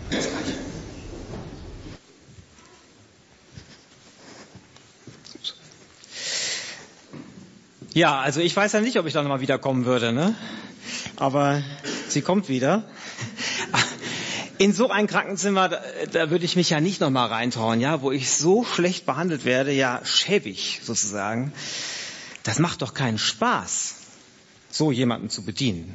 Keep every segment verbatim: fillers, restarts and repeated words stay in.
Bis gleich. Ja, also ich weiß ja nicht, ob ich da nochmal wiederkommen würde, ne? Aber sie kommt wieder. In so ein Krankenzimmer, da, da würde ich mich ja nicht nochmal reintrauen, ja, wo ich so schlecht behandelt werde, ja, schäbig sozusagen. Das macht doch keinen Spaß, so jemanden zu bedienen.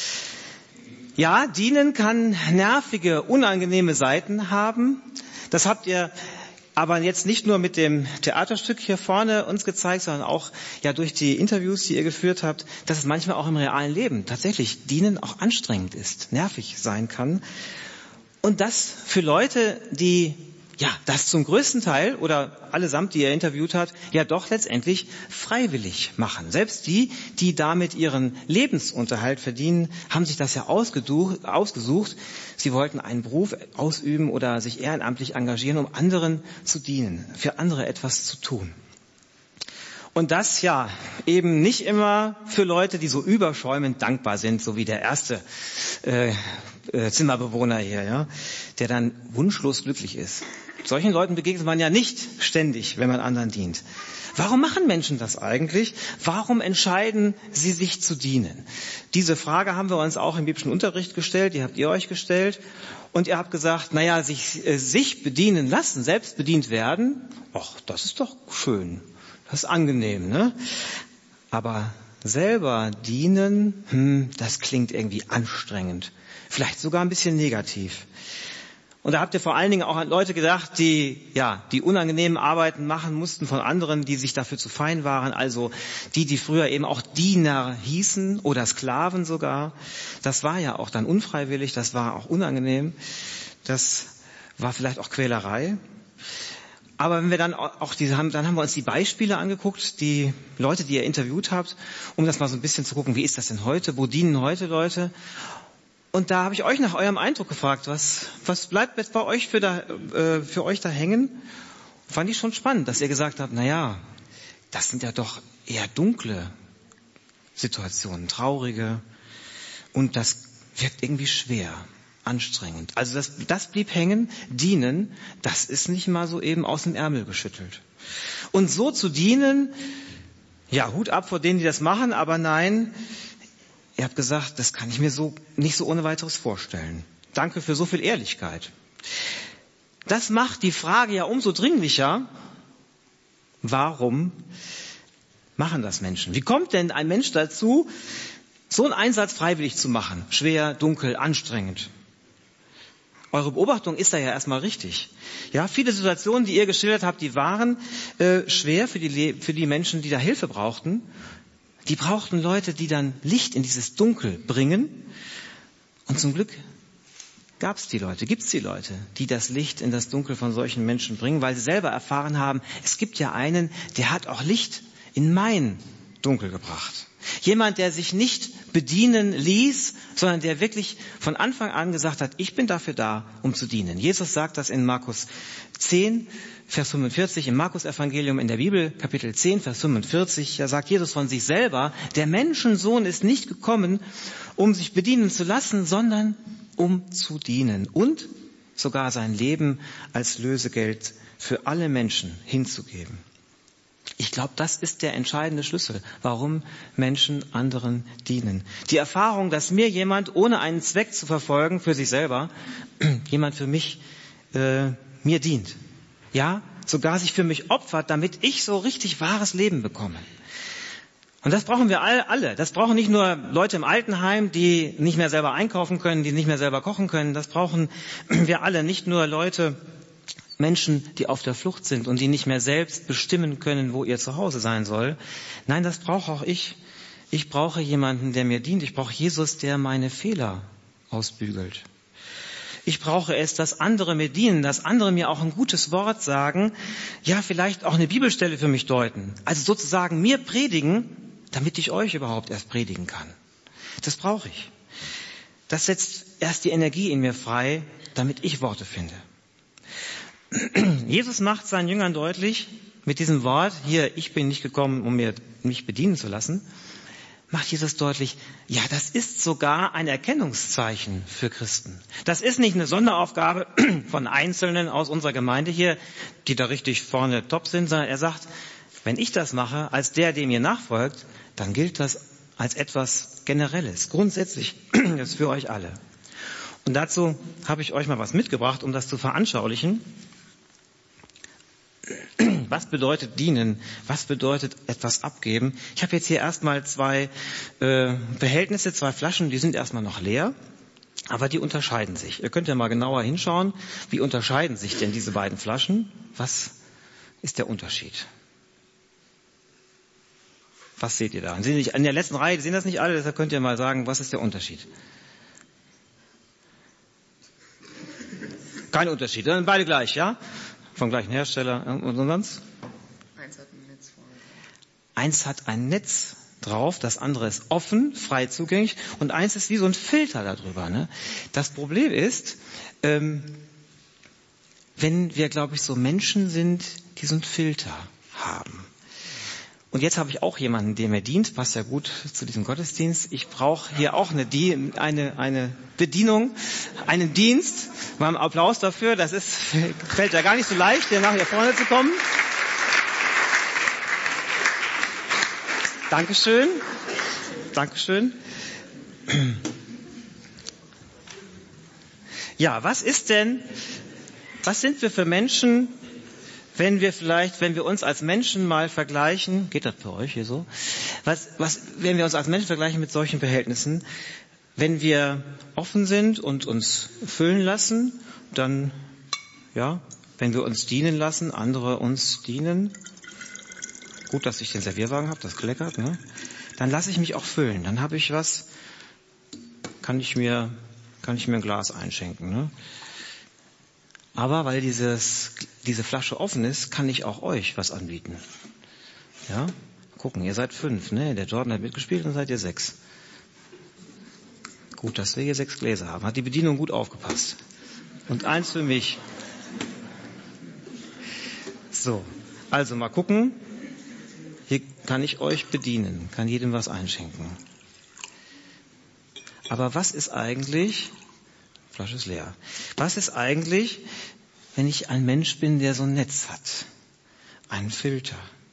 Ja, dienen kann nervige, unangenehme Seiten haben. Das habt ihr aber jetzt nicht nur mit dem Theaterstück hier vorne uns gezeigt, sondern auch ja durch die Interviews, die ihr geführt habt, dass es manchmal auch im realen Leben tatsächlich Dienen auch anstrengend ist, nervig sein kann. Und das für Leute, die ja das zum größten Teil oder allesamt, die ihr interviewt habt, ja doch letztendlich freiwillig machen. Selbst die, die damit ihren Lebensunterhalt verdienen, haben sich das ja ausgesucht. Sie wollten einen Beruf ausüben oder sich ehrenamtlich engagieren, um anderen zu dienen, für andere etwas zu tun. Und das ja eben nicht immer für Leute, die so überschäumend dankbar sind, so wie der erste äh, äh, Zimmerbewohner hier, ja, der dann wunschlos glücklich ist. Solchen Leuten begegnet man ja nicht ständig, wenn man anderen dient. Warum machen Menschen das eigentlich? Warum entscheiden sie sich zu dienen? Diese Frage haben wir uns auch im biblischen Unterricht gestellt, die habt ihr euch gestellt. Und ihr habt gesagt, naja, sich, äh, sich bedienen lassen, selbst bedient werden, ach, das ist doch schön. Das ist angenehm, ne? Aber selber dienen, hm, das klingt irgendwie anstrengend. Vielleicht sogar ein bisschen negativ. Und da habt ihr vor allen Dingen auch an Leute gedacht, die, ja, die unangenehmen Arbeiten machen mussten von anderen, die sich dafür zu fein waren. Also die, die früher eben auch Diener hießen oder Sklaven sogar. Das war ja auch dann unfreiwillig, das war auch unangenehm. Das war vielleicht auch Quälerei. Aber wenn wir dann auch diese haben, dann haben wir uns die Beispiele angeguckt, die Leute, die ihr interviewt habt, um das mal so ein bisschen zu gucken, wie ist das denn heute? Wo dienen heute Leute? Und da habe ich euch nach eurem Eindruck gefragt, was, was bleibt jetzt bei euch für, da, äh, für euch da hängen? Fand ich schon spannend, dass ihr gesagt habt, na ja, das sind ja doch eher dunkle Situationen, traurige, und das wirkt irgendwie schwer, anstrengend. Also das, das blieb hängen. Dienen, das ist nicht mal so eben aus dem Ärmel geschüttelt. Und so zu dienen, ja, Hut ab vor denen, die das machen, aber nein, ihr habt gesagt, das kann ich mir so nicht so ohne weiteres vorstellen. Danke für so viel Ehrlichkeit. Das macht die Frage ja umso dringlicher, warum machen das Menschen? Wie kommt denn ein Mensch dazu, so einen Einsatz freiwillig zu machen? Schwer, dunkel, anstrengend. Eure Beobachtung ist da ja erstmal richtig. Ja, viele Situationen, die ihr geschildert habt, die waren äh, schwer für die, Le- für die Menschen, die da Hilfe brauchten. Die brauchten Leute, die dann Licht in dieses Dunkel bringen. Und zum Glück gab es die Leute, gibt es die Leute, die das Licht in das Dunkel von solchen Menschen bringen, weil sie selber erfahren haben, es gibt ja einen, der hat auch Licht in mein Dunkel gebracht. Jemand, der sich nicht bedienen ließ, sondern der wirklich von Anfang an gesagt hat, ich bin dafür da, um zu dienen. Jesus sagt das in Markus zehn, Vers fünfundvierzig, im Markus-Evangelium in der Bibel, Kapitel zehn, Vers fünfundvierzig. Da sagt Jesus von sich selber, der Menschensohn ist nicht gekommen, um sich bedienen zu lassen, sondern um zu dienen und sogar sein Leben als Lösegeld für alle Menschen hinzugeben. Ich glaube, das ist der entscheidende Schlüssel, warum Menschen anderen dienen. Die Erfahrung, dass mir jemand, ohne einen Zweck zu verfolgen für sich selber, jemand für mich, äh, mir dient. Ja, sogar sich für mich opfert, damit ich so richtig wahres Leben bekomme. Und das brauchen wir alle. Das brauchen nicht nur Leute im Altenheim, die nicht mehr selber einkaufen können, die nicht mehr selber kochen können. Das brauchen wir alle. Nicht nur Leute, Menschen, die auf der Flucht sind und die nicht mehr selbst bestimmen können, wo ihr Zuhause sein soll. Nein, das brauche auch ich. Ich brauche jemanden, der mir dient. Ich brauche Jesus, der meine Fehler ausbügelt. Ich brauche es, dass andere mir dienen, dass andere mir auch ein gutes Wort sagen, ja, vielleicht auch eine Bibelstelle für mich deuten. Also sozusagen mir predigen, damit ich euch überhaupt erst predigen kann. Das brauche ich. Das setzt erst die Energie in mir frei, damit ich Worte finde. Jesus macht seinen Jüngern deutlich mit diesem Wort, hier, ich bin nicht gekommen, um mir, mich bedienen zu lassen, macht Jesus deutlich, ja, das ist sogar ein Erkennungszeichen für Christen. Das ist nicht eine Sonderaufgabe von Einzelnen aus unserer Gemeinde hier, die da richtig vorne top sind, sondern er sagt, wenn ich das mache, als der, dem ihr nachfolgt, dann gilt das als etwas Generelles, grundsätzlich, das ist für euch alle. Und dazu habe ich euch mal was mitgebracht, um das zu veranschaulichen. Was bedeutet dienen? Was bedeutet etwas abgeben? Ich habe jetzt hier erstmal zwei äh, Behältnisse, zwei Flaschen, die sind erstmal noch leer, aber die unterscheiden sich. Ihr könnt ja mal genauer hinschauen, wie unterscheiden sich denn diese beiden Flaschen? Was ist der Unterschied? Was seht ihr da? In der letzten Reihe sehen das nicht alle, deshalb könnt ihr mal sagen, was ist der Unterschied? Kein Unterschied, dann beide gleich, ja? Vom gleichen Hersteller und sonst? Eins hat ein Netz vorne. Eins hat ein Netz drauf, das andere ist offen, frei zugänglich und eins ist wie so ein Filter darüber. Ne? Das Problem ist, ähm, wenn wir, glaube ich, so Menschen sind, die so einen Filter haben. Und jetzt habe ich auch jemanden, der mir dient, passt ja gut zu diesem Gottesdienst. Ich brauche hier auch eine, eine, eine Bedienung, einen Dienst. Mal einen Applaus dafür, das ist, fällt ja gar nicht so leicht, hier nachher vorne zu kommen. Dankeschön. Dankeschön. Ja, was ist denn, was sind wir für Menschen, wenn wir vielleicht, wenn wir uns als Menschen mal vergleichen, geht das für euch hier so? Was, was, wenn wir uns als Menschen vergleichen mit solchen Behältnissen, wenn wir offen sind und uns füllen lassen, dann, ja, wenn wir uns dienen lassen, andere uns dienen, gut, dass ich den Servierwagen habe, das kleckert, ne? Dann lasse ich mich auch füllen, dann habe ich was, kann ich mir, kann ich mir ein Glas einschenken, ne? Aber weil dieses, diese Flasche offen ist, kann ich auch euch was anbieten. Ja? Gucken, ihr seid fünf, ne? Der Jordan hat mitgespielt und seid ihr sechs. Gut, dass wir hier sechs Gläser haben. Hat die Bedienung gut aufgepasst. Und eins für mich. So, also mal gucken. Hier kann ich euch bedienen, kann jedem was einschenken. Aber was ist eigentlich... Flasche ist leer. Was ist eigentlich, wenn ich ein Mensch bin, der so ein Netz hat? Einen Filter.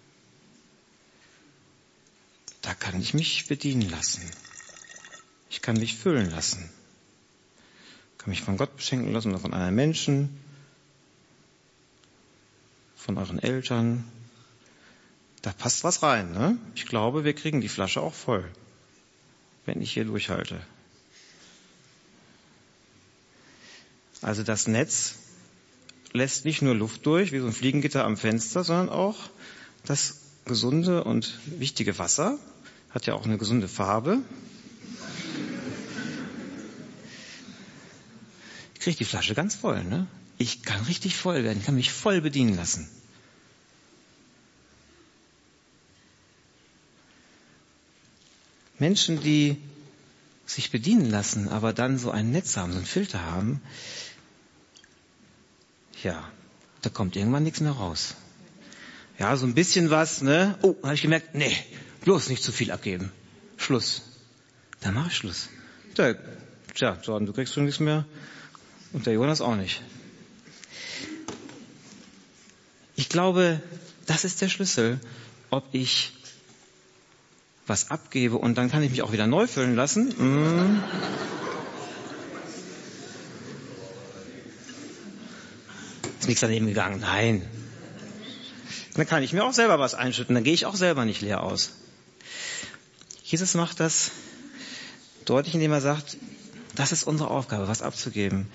Da kann ich mich bedienen lassen. Ich kann mich füllen lassen. Ich kann mich von Gott beschenken lassen oder von anderen Menschen, von euren Eltern. Da passt was rein, ne? Ich glaube, wir kriegen die Flasche auch voll, wenn ich hier durchhalte. Also das Netz lässt nicht nur Luft durch, wie so ein Fliegengitter am Fenster, sondern auch das gesunde und wichtige Wasser. Hat ja auch eine gesunde Farbe. Ich kriege die Flasche ganz voll, ne? Ich kann richtig voll werden, kann mich voll bedienen lassen. Menschen, die sich bedienen lassen, aber dann so ein Netz haben, so einen Filter haben, ja, da kommt irgendwann nichts mehr raus. Ja, so ein bisschen was, ne? Oh, habe ich gemerkt, nee, bloß nicht zu viel abgeben. Schluss. Dann mache ich Schluss. Tja, tja, Jordan, du kriegst schon nichts mehr und der Jonas auch nicht. Ich glaube, das ist der Schlüssel, ob ich was abgebe und dann kann ich mich auch wieder neu füllen lassen. Mm. Ist nichts daneben gegangen. Nein. Dann kann ich mir auch selber was einschütten. Dann gehe ich auch selber nicht leer aus. Jesus macht das deutlich, indem er sagt, das ist unsere Aufgabe, was abzugeben.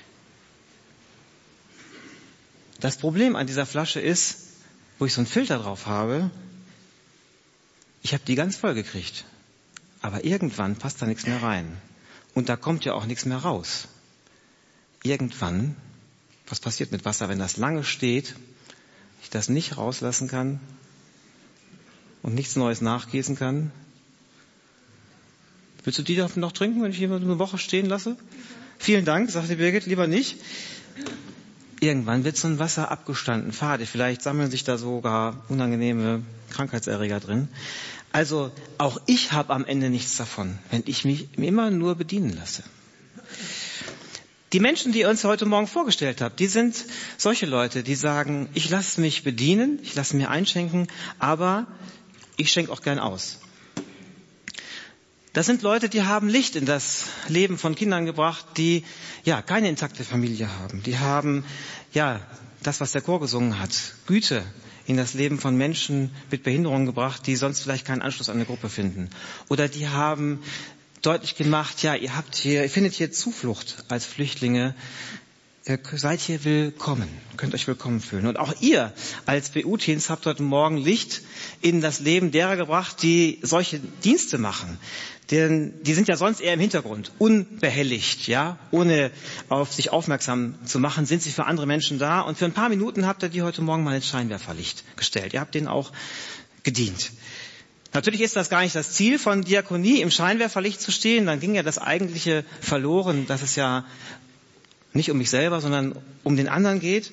Das Problem an dieser Flasche ist, wo ich so einen Filter drauf habe, ich habe die ganz voll gekriegt. Aber irgendwann passt da nichts mehr rein. Und da kommt ja auch nichts mehr raus. Irgendwann, was passiert mit Wasser, wenn das lange steht, ich das nicht rauslassen kann und nichts Neues nachgießen kann? Willst du die davon noch trinken, wenn ich hier eine Woche stehen lasse? Vielen Dank, sagte Birgit, lieber nicht. irgendwann wird so ein Wasser abgestanden, fade. Vielleicht sammeln sich da sogar unangenehme Krankheitserreger drin. Also auch ich habe am Ende nichts davon, wenn ich mich immer nur bedienen lasse. Die Menschen, die ihr uns heute Morgen vorgestellt habt, die sind solche Leute, die sagen, ich lasse mich bedienen, ich lasse mir einschenken, aber ich schenke auch gern aus. Das sind Leute, die haben Licht in das Leben von Kindern gebracht, die ja keine intakte Familie haben. Die haben ja das, was der Chor gesungen hat, Güte in das Leben von Menschen mit Behinderungen gebracht, die sonst vielleicht keinen Anschluss an eine Gruppe finden. Oder die haben deutlich gemacht, ja, ihr habt hier, ihr findet hier Zuflucht als Flüchtlinge, ihr seid hier willkommen, könnt euch willkommen fühlen. Und auch ihr als B U-Teens habt heute Morgen Licht in das Leben derer gebracht, die solche Dienste machen. Denn die sind ja sonst eher im Hintergrund, unbehelligt, ja, ohne auf sich aufmerksam zu machen, sind sie für andere Menschen da. Und für ein paar Minuten habt ihr die heute Morgen mal ins Scheinwerferlicht gestellt. Ihr habt denen auch gedient. Natürlich ist das gar nicht das Ziel von Diakonie, im Scheinwerferlicht zu stehen. Dann ging ja das Eigentliche verloren, dass es ja nicht um mich selber, sondern um den anderen geht.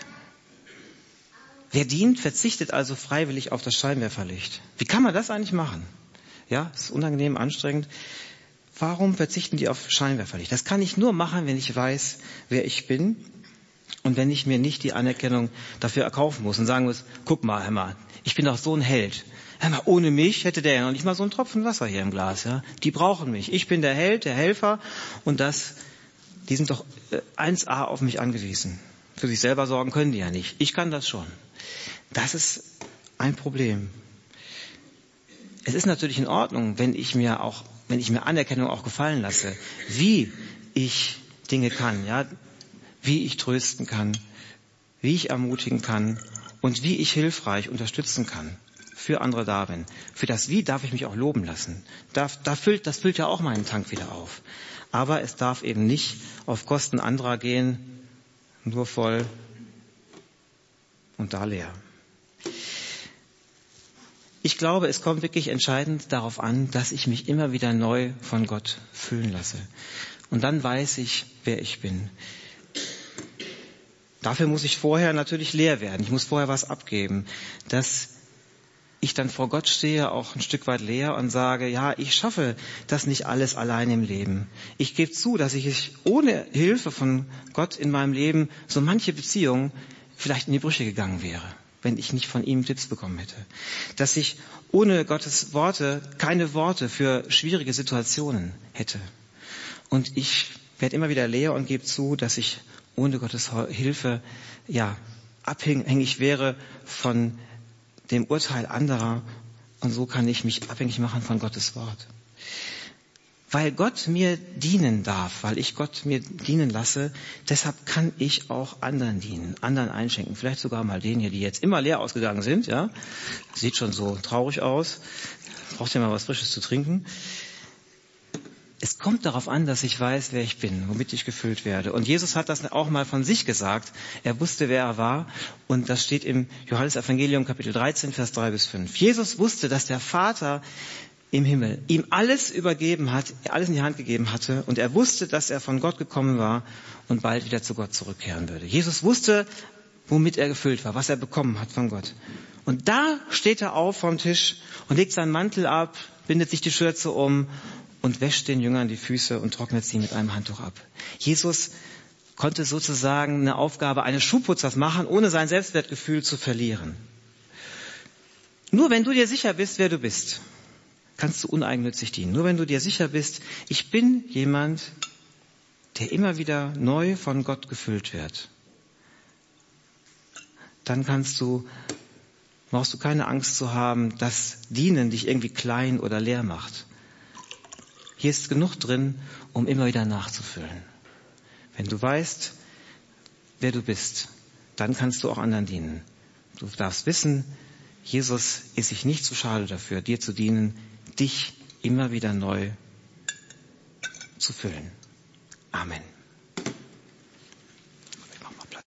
Wer dient, verzichtet also freiwillig auf das Scheinwerferlicht. Wie kann man das eigentlich machen? Ja, ist unangenehm, anstrengend. Warum verzichten die auf Scheinwerferlicht? Das kann ich nur machen, wenn ich weiß, wer ich bin und wenn ich mir nicht die Anerkennung dafür erkaufen muss und sagen muss, guck mal, hör mal, ich bin doch so ein Held. Hör mal, ohne mich hätte der ja noch nicht mal so einen Tropfen Wasser hier im Glas. Ja? Die brauchen mich. Ich bin der Held, der Helfer und das, die sind doch eins a auf mich angewiesen. Für sich selber sorgen können die ja nicht. Ich kann das schon. Das ist ein Problem. Es ist natürlich in Ordnung, wenn ich mir auch, wenn ich mir Anerkennung auch gefallen lasse, wie ich Dinge kann, ja, wie ich trösten kann, wie ich ermutigen kann und wie ich hilfreich unterstützen kann, für andere da bin. Für das Wie darf ich mich auch loben lassen. Da, da füllt, das füllt ja auch meinen Tank wieder auf. Aber es darf eben nicht auf Kosten anderer gehen, nur voll und da leer. Ich glaube, es kommt wirklich entscheidend darauf an, dass ich mich immer wieder neu von Gott füllen lasse. Und dann weiß ich, wer ich bin. Dafür muss ich vorher natürlich leer werden. Ich muss vorher was abgeben, dass ich dann vor Gott stehe, auch ein Stück weit leer und sage, ja, ich schaffe das nicht alles allein im Leben. Ich gebe zu, dass ich ohne Hilfe von Gott in meinem Leben so manche Beziehung vielleicht in die Brüche gegangen wäre, wenn ich nicht von ihm Tipps bekommen hätte. Dass ich ohne Gottes Worte keine Worte für schwierige Situationen hätte. Und ich werde immer wieder leer und gebe zu, dass ich ohne Gottes Hilfe ja abhängig wäre von dem Urteil anderer. Und so kann ich mich abhängig machen von Gottes Wort. Weil Gott mir dienen darf, weil ich Gott mir dienen lasse, deshalb kann ich auch anderen dienen, anderen einschenken. Vielleicht sogar mal denen hier, die jetzt immer leer ausgegangen sind. Ja, sieht schon so traurig aus. Braucht ja mal was Frisches zu trinken. Es kommt darauf an, dass ich weiß, wer ich bin, womit ich gefüllt werde. Und Jesus hat das auch mal von sich gesagt. Er wusste, wer er war. Und das steht im Johannesevangelium Kapitel dreizehn, Vers drei bis fünf. Jesus wusste, dass der Vater im Himmel ihm alles übergeben hat, alles in die Hand gegeben hatte. Und er wusste, dass er von Gott gekommen war und bald wieder zu Gott zurückkehren würde. Jesus wusste, womit er gefüllt war, was er bekommen hat von Gott. Und da steht er auf vom Tisch und legt seinen Mantel ab, bindet sich die Schürze um und wäscht den Jüngern die Füße und trocknet sie mit einem Handtuch ab. Jesus konnte sozusagen eine Aufgabe eines Schuhputzers machen, ohne sein Selbstwertgefühl zu verlieren. Nur wenn du dir sicher bist, wer du bist, kannst du uneigennützig dienen. Nur wenn du dir sicher bist, ich bin jemand, der immer wieder neu von Gott gefüllt wird, dann kannst du, brauchst du keine Angst zu haben, dass Dienen dich irgendwie klein oder leer macht. Hier ist genug drin, um immer wieder nachzufüllen. Wenn du weißt, wer du bist, dann kannst du auch anderen dienen. Du darfst wissen, Jesus ist sich nicht zu schade dafür, dir zu dienen, dich immer wieder neu zu füllen. Amen.